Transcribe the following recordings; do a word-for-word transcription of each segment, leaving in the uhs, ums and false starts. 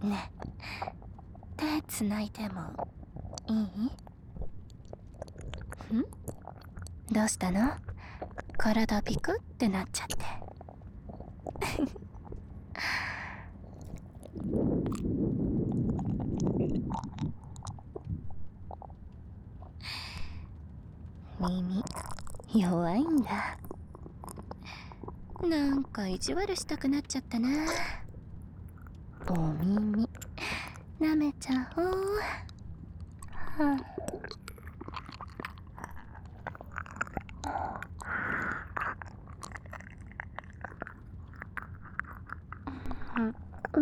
ねえ、手つないでもいい？ん？どうしたの？体ビクってなっちゃって。耳弱いんだ。なんか意地悪したくなっちゃったな。お耳舐めちゃおう。はあ、うん、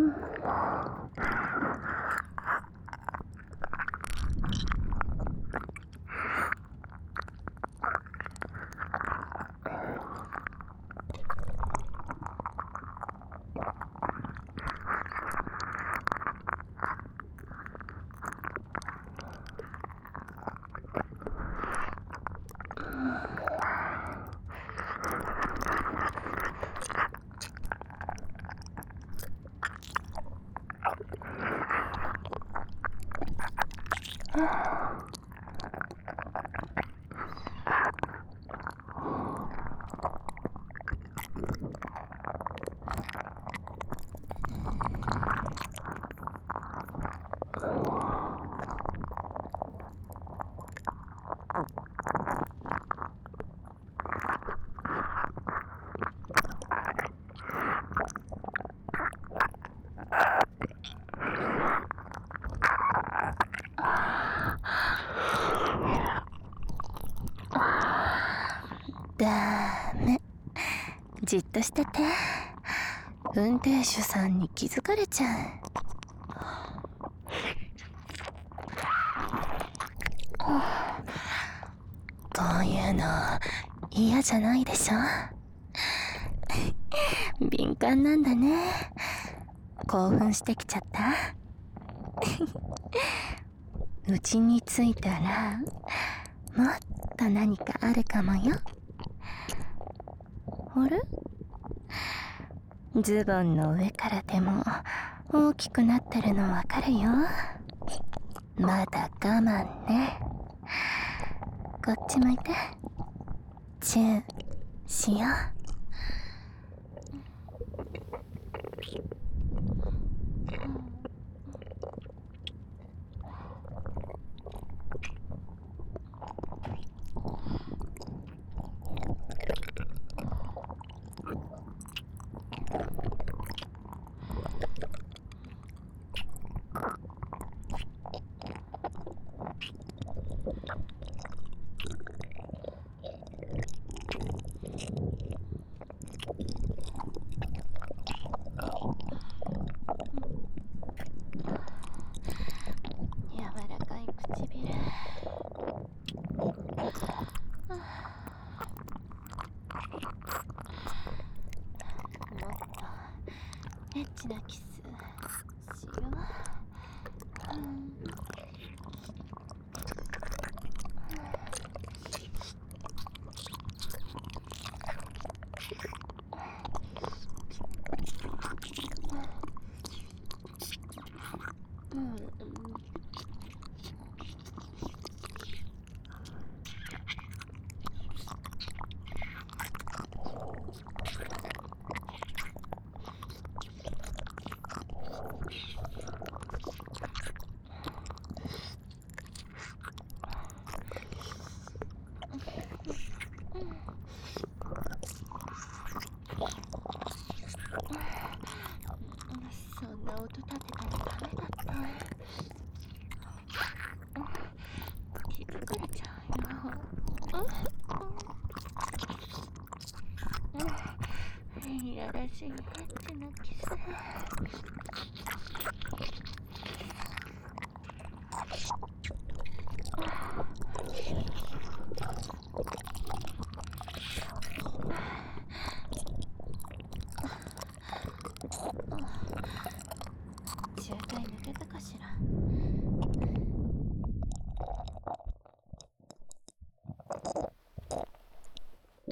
ダメ。じっとしてて。運転手さんに気づかれちゃう。こういうの嫌じゃないでしょ？敏感なんだね。興奮してきちゃった？うちに着いたらもっと何かあるかもよ。あれ？ズボンの上からでも大きくなってるのわかるよ。まだ我慢ね。こっち向いて。チューしよう。柔らかい唇。もっとエッチなキスしよう。うん、うん、そんな音立てたらダメだって。気づかれちゃうよ。うん、いやらしいエッチなキス。渋滞抜けたかしら。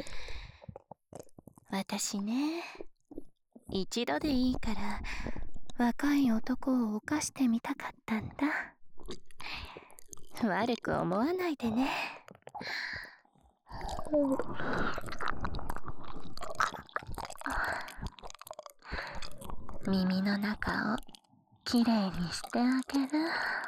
私ね、一度でいいから若い男を犯してみたかったんだ。悪く思わないでね。耳の中をきれいにしてあげる。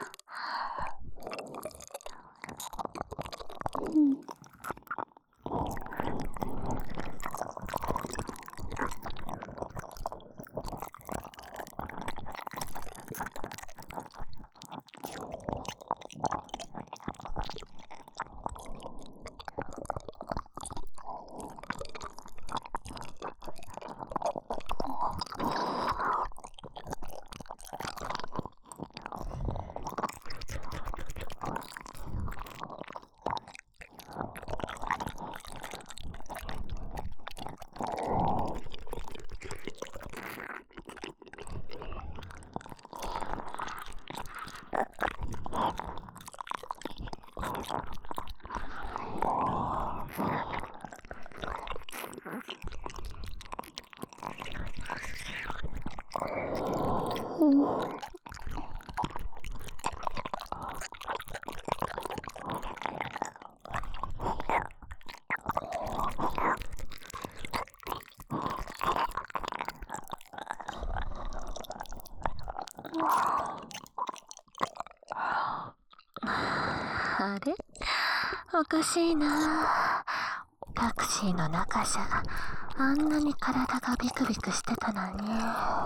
あれ？おかしいな。タクシーの中じゃあんなに体がビクビクしてたのに。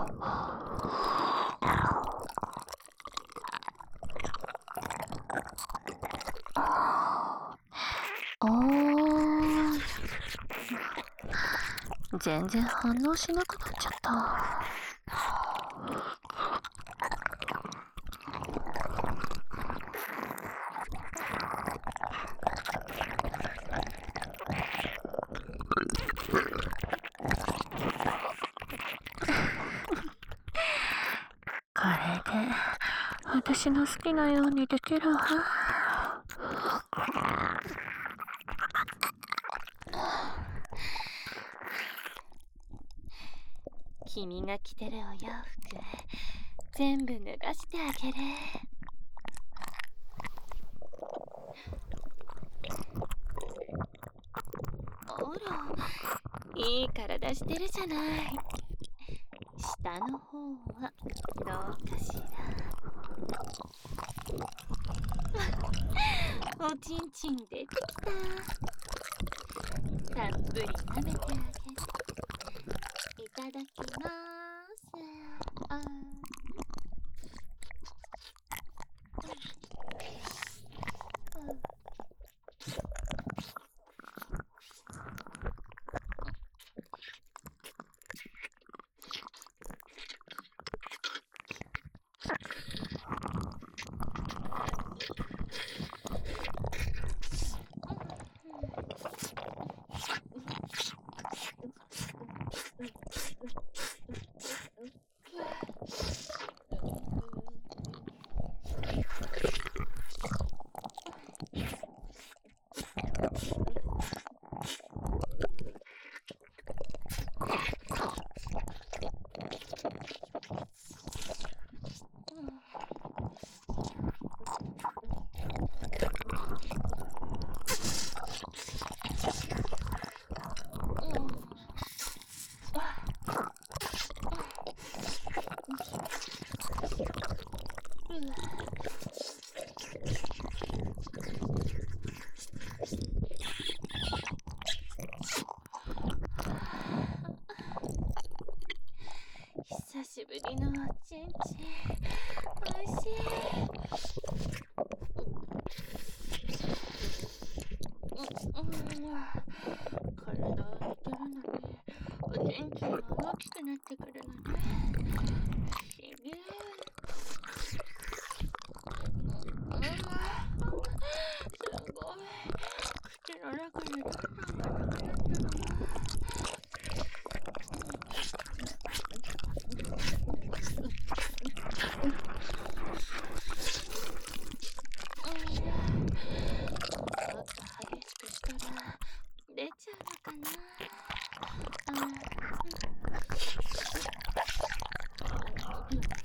おー、全然反応しなくなっちゃった。これで私の好きなようにできるわ。君が着てるお洋服全部脱がしてあげる。あら、いい体してるじゃない。下の方はどうかしら。おちんちん出てきた。たっぷり舐めてあげる。いただきます。あ久しぶりのおちんちん、おいしい。うん、体は似てるのに、おちんちんが大きくなってくるのね。不思議。すごい。口の中にどんどんがなくなってるの。出ちゃうのかな。あ、うん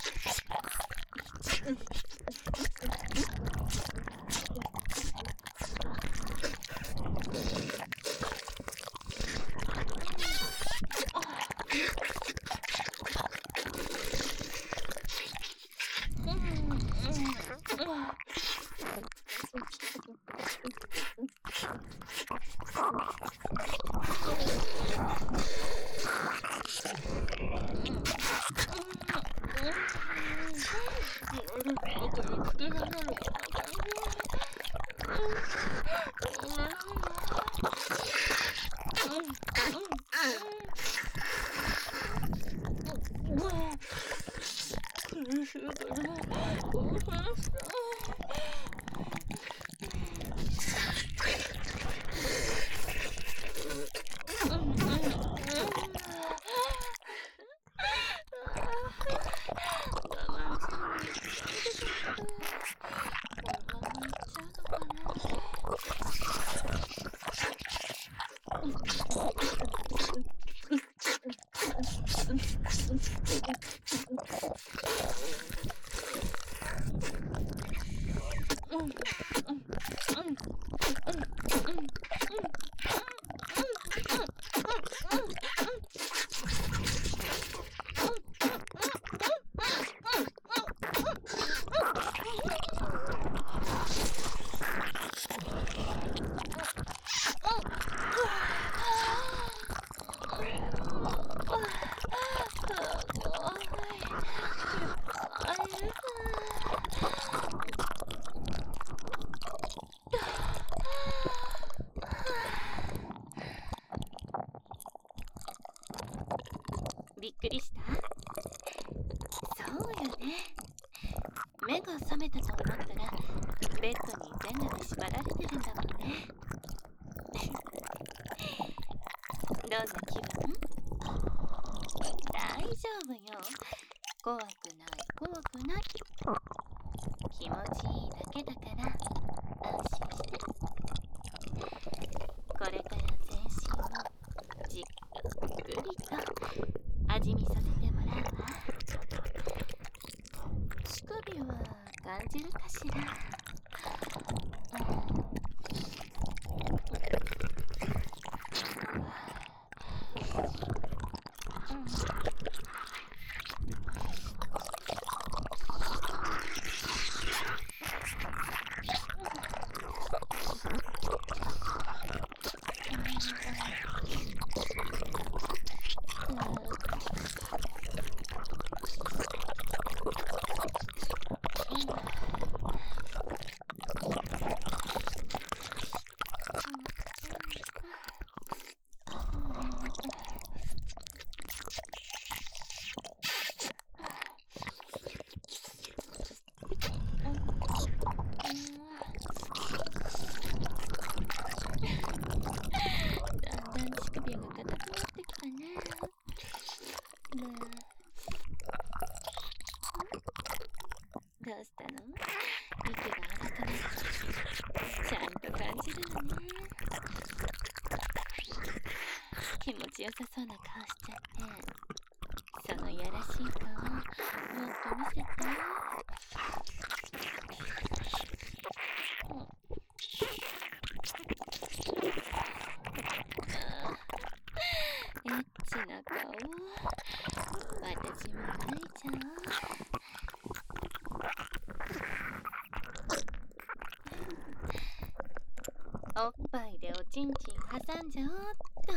びっくりした？そうよね。目が覚めたと思ったらベッドに全裸で縛られてるんだもんね。どんな気分？大丈夫よ。怖くない怖くない。気持ちいいだけだから安心して。これから全身をじっくりと味見させてもらうわ。乳首は感じるかしら？どうしたの？息が荒くなってちゃんと感じるのね。気持ちよさそうな顔しちゃって、そのやらしい顔もっと見せて。エッチな顔私も描いちゃおう。おっぱいでおちんちん挟んじゃおうっと。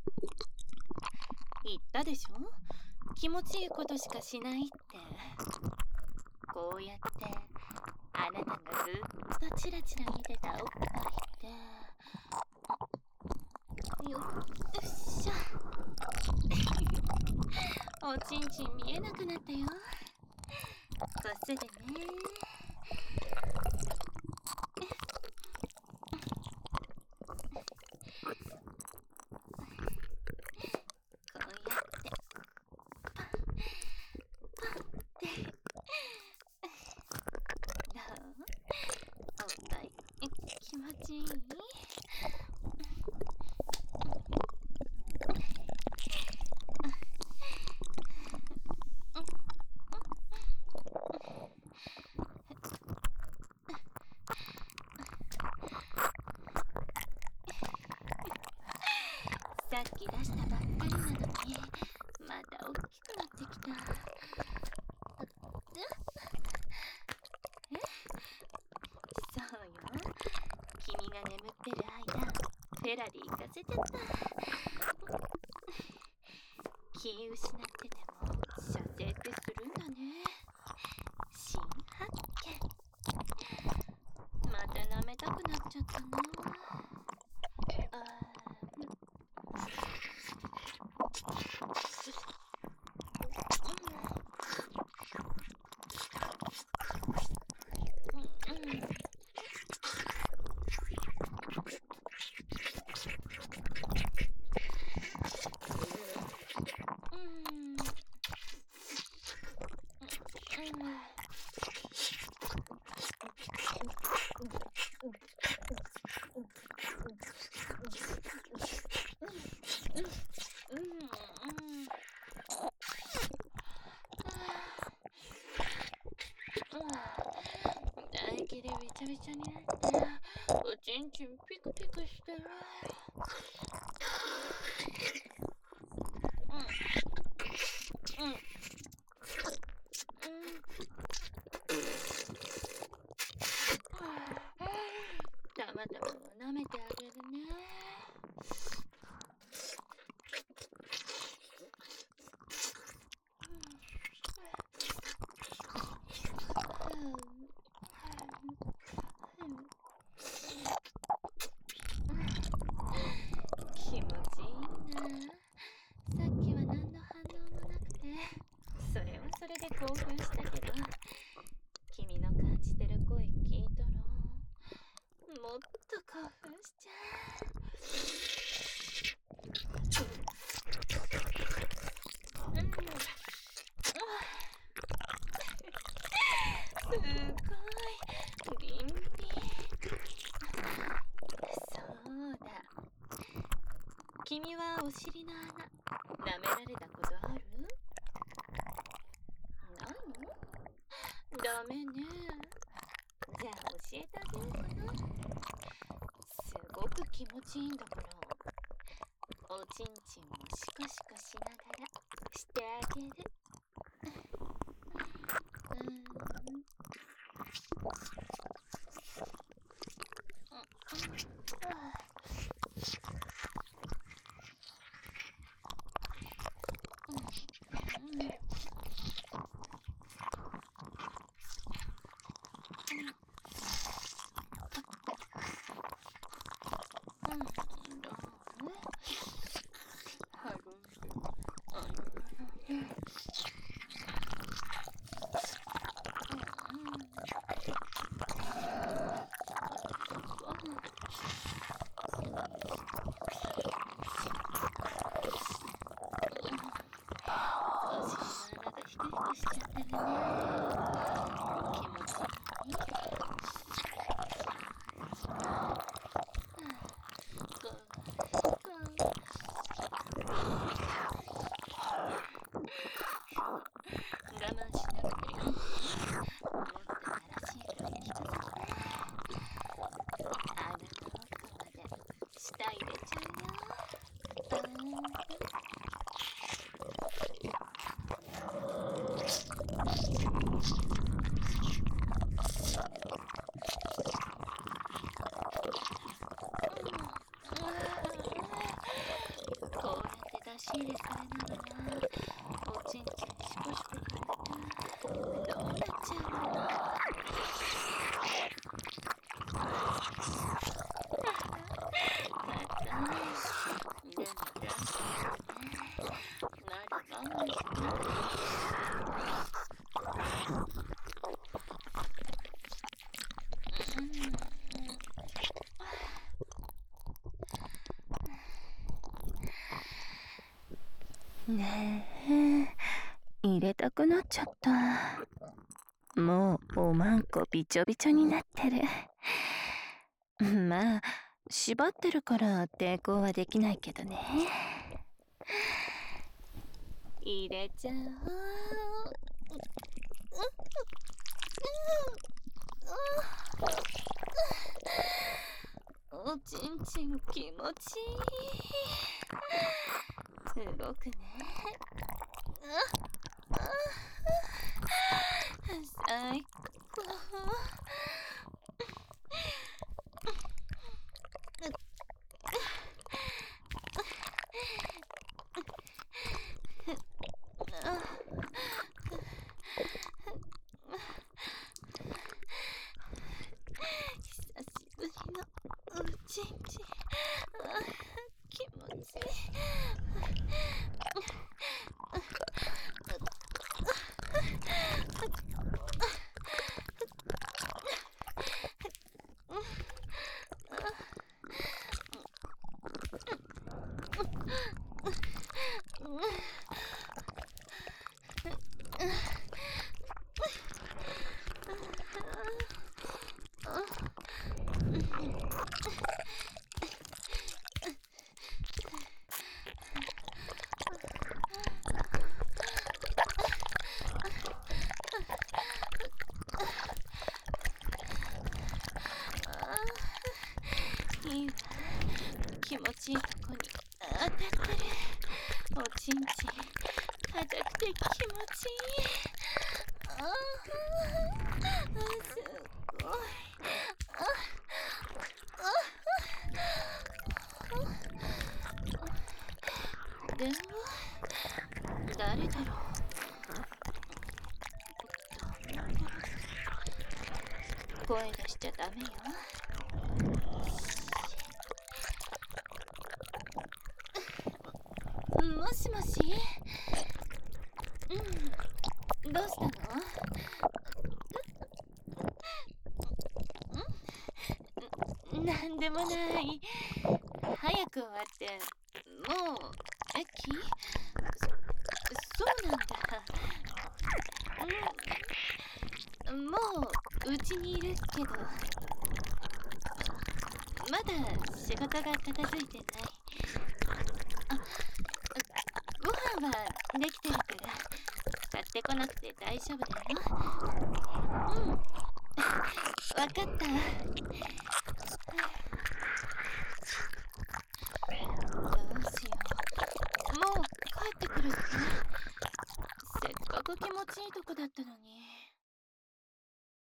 言ったでしょ、気持ちいいことしかしないって。こうやってあなたがずっとチラチラ見てたおっぱいってよ、よっしゃおちんちん見えなくなったよ。こするね。気持ちいい？さっき出したばっかりなのにまた大きくなってきた。え？そうよ。君が眠ってる間、フェヘラで行かせちゃった。気失ってても射精ってするんだね。新発見。また舐めたくなっちゃったな。あ唾液でびちゃびちゃになっておちんちんピクピクしてる。うんうんうんたまたま舐めてあげるね。気持ちいいな。さっきは何の反応もなくて、それはそれで興奮したけど、君の感じてる声聞いたらもっと興奮しちゃう。うん、すごいビンビン。そうだ、君はお尻の穴舐められたことある？ないの？ダメね。じゃあ教えてあげようかな。すごく気持ちいいんだから、おちんちんもシコシコしながらしてあげる。うん。し入れされながらおちんちんシコシコされたらどうなっちゃうの？硬い。でも大丈夫ね。まだ我慢してねえ、入れたくなっちゃった。もうおまんこびちょびちょになってる。まあ縛ってるから抵抗はできないけどね。入れちゃおう。おちんちん気持ちいい。すごくね。最高。 いいわ。気持ちいいとこに当たってる。おちんちん硬くて気持ちいい。ああ、すごい。ああ、でも誰だろう。声出しちゃダメよ。もしもし。うん、どうしたの？ん？なんでもない。早く終わってもう駅？そ、そうなんだ。うん、もううちにいるけど、まだ仕事が片付いてない。あ、ご飯はできてるから買ってこなくて大丈夫だよ。うん、わかった。どうしよう。もう帰ってくるって。せっかく気持ちいいとこだったのに。